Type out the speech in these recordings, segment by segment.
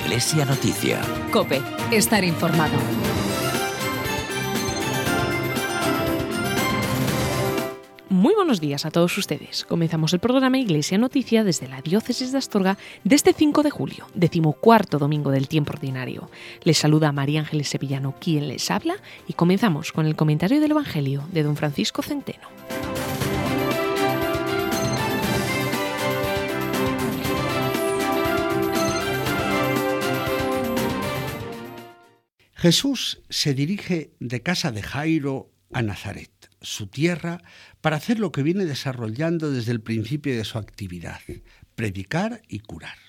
Iglesia Noticia. COPE. Estar informado. Muy buenos días a todos ustedes. Comenzamos el programa Iglesia Noticia desde la Diócesis de Astorga de este 5 de julio, 14º domingo del tiempo ordinario. Les saluda María Ángeles Sevillano, quien les habla, y comenzamos con el comentario del Evangelio de don Francisco Centeno. Jesús se dirige de casa de Jairo a Nazaret, su tierra, para hacer lo que viene desarrollando desde el principio de su actividad: predicar y curar.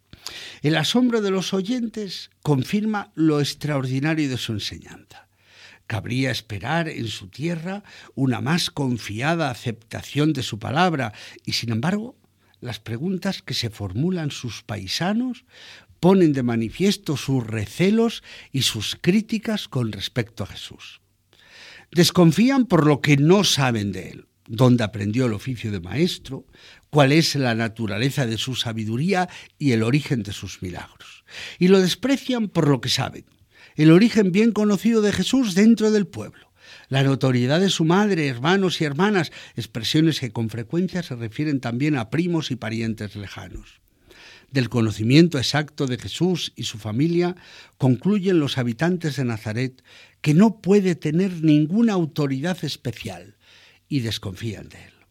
El asombro de los oyentes confirma lo extraordinario de su enseñanza. Cabría esperar en su tierra una más confiada aceptación de su palabra y, sin embargo, las preguntas que se formulan sus paisanos ponen de manifiesto sus recelos y sus críticas con respecto a Jesús. Desconfían por lo que no saben de él: dónde aprendió el oficio de maestro, cuál es la naturaleza de su sabiduría y el origen de sus milagros. Y lo desprecian por lo que saben: el origen bien conocido de Jesús dentro del pueblo, la notoriedad de su madre, hermanos y hermanas, expresiones que con frecuencia se refieren también a primos y parientes lejanos. Del conocimiento exacto de Jesús y su familia concluyen los habitantes de Nazaret que no puede tener ninguna autoridad especial y desconfían de él.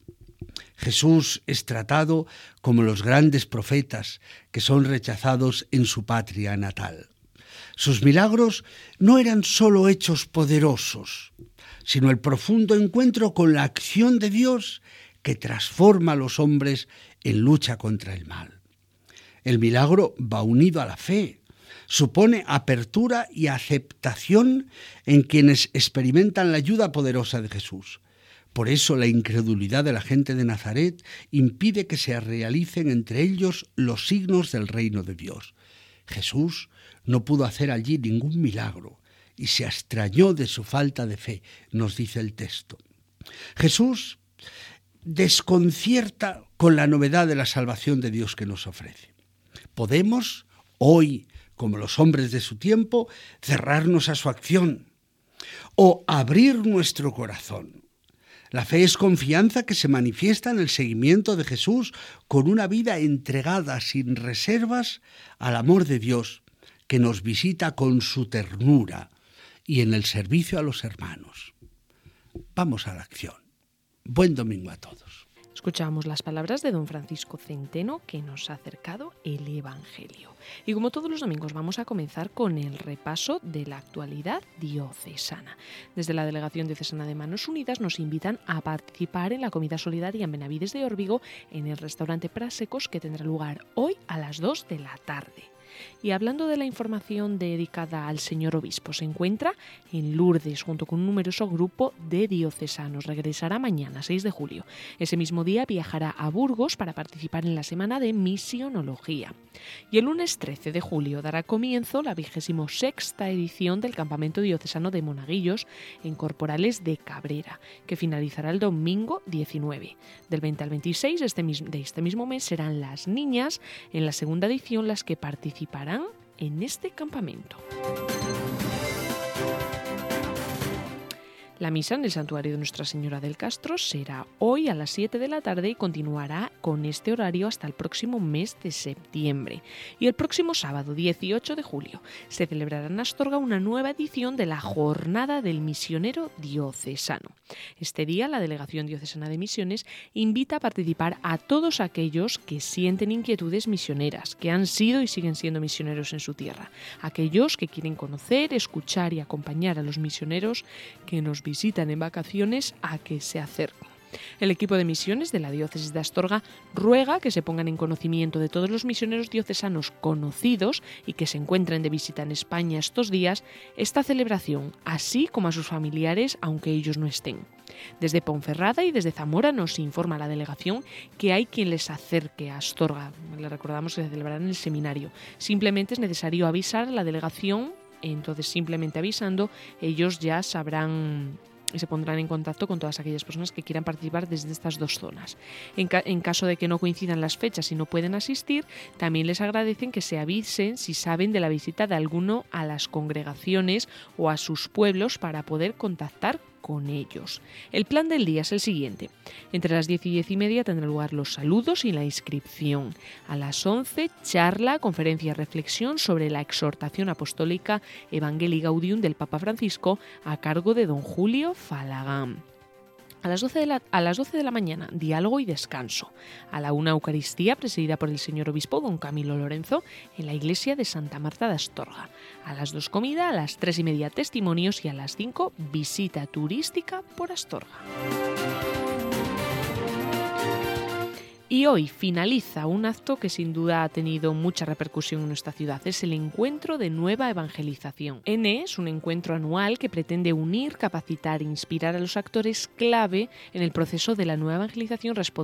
Jesús es tratado como los grandes profetas que son rechazados en su patria natal. Sus milagros no eran solo hechos poderosos, sino el profundo encuentro con la acción de Dios que transforma a los hombres en lucha contra el mal. El milagro va unido a la fe, supone apertura y aceptación en quienes experimentan la ayuda poderosa de Jesús. Por eso la incredulidad de la gente de Nazaret impide que se realicen entre ellos los signos del reino de Dios. Jesús no pudo hacer allí ningún milagro y se extrañó de su falta de fe, nos dice el texto. Jesús desconcierta con la novedad de la salvación de Dios que nos ofrece. Podemos, hoy, como los hombres de su tiempo, cerrarnos a su acción o abrir nuestro corazón. La fe es confianza que se manifiesta en el seguimiento de Jesús con una vida entregada sin reservas al amor de Dios, que nos visita con su ternura y en el servicio a los hermanos. Vamos a la acción. Buen domingo a todos. Escuchamos las palabras de don Francisco Centeno, que nos ha acercado el Evangelio. Y como todos los domingos vamos a comenzar con el repaso de la actualidad diocesana. Desde la Delegación Diocesana de Manos Unidas nos invitan a participar en la comida solidaria en Benavides de Órbigo en el restaurante Prásecos, que tendrá lugar hoy a las 2 de la tarde. Y hablando de la información dedicada al señor obispo, se encuentra en Lourdes junto con un numeroso grupo de diocesanos. Regresará mañana, 6 de julio. Ese mismo día viajará a Burgos para participar en la semana de misionología. Y el lunes 13 de julio dará comienzo la 26ª edición del Campamento Diocesano de Monaguillos en Corporales de Cabrera, que finalizará el domingo 19. Del 20 al 26 de este mismo mes serán las niñas en la segunda edición las que participarán en este campamento. La misa en el santuario de Nuestra Señora del Castro será hoy a las 7 de la tarde y continuará con este horario hasta el próximo mes de septiembre. Y el próximo sábado, 18 de julio, se celebrará en Astorga una nueva edición de la Jornada del Misionero Diocesano. Este día, la Delegación Diocesana de Misiones invita a participar a todos aquellos que sienten inquietudes misioneras, que han sido y siguen siendo misioneros en su tierra. Aquellos que quieren conocer, escuchar y acompañar a los misioneros que nos visitan en vacaciones a que se acerquen. El equipo de misiones de la Diócesis de Astorga ruega que se pongan en conocimiento de todos los misioneros diocesanos conocidos y que se encuentren de visita en España estos días esta celebración, así como a sus familiares, aunque ellos no estén. Desde Ponferrada y desde Zamora nos informa la delegación que hay quien les acerque a Astorga. Le recordamos que se celebrará en el seminario. Simplemente es necesario avisar a la delegación. Entonces, simplemente avisando, ellos ya sabrán y se pondrán en contacto con todas aquellas personas que quieran participar desde estas dos zonas. En caso de que no coincidan las fechas y no pueden asistir, también les agradecen que se avisen si saben de la visita de alguno a las congregaciones o a sus pueblos para poder contactar con ellos. El plan del día es el siguiente. Entre las 10 y 10 y media tendrán lugar los saludos y la inscripción. A las 11, charla, conferencia y reflexión sobre la exhortación apostólica Evangelii Gaudium del Papa Francisco a cargo de don Julio Falagán. A las 12 de la mañana, diálogo y descanso. A la 1, Eucaristía, presidida por el señor obispo don Camilo Lorenzo, en la iglesia de Santa Marta de Astorga. A las 2, comida. A las 3 y media, testimonios. Y a las 5, visita turística por Astorga. Y hoy finaliza un acto que sin duda ha tenido mucha repercusión en nuestra ciudad. Es el Encuentro de Nueva Evangelización. ENE es un encuentro anual que pretende unir, capacitar e inspirar a los actores clave en el proceso de la nueva evangelización, respondiendo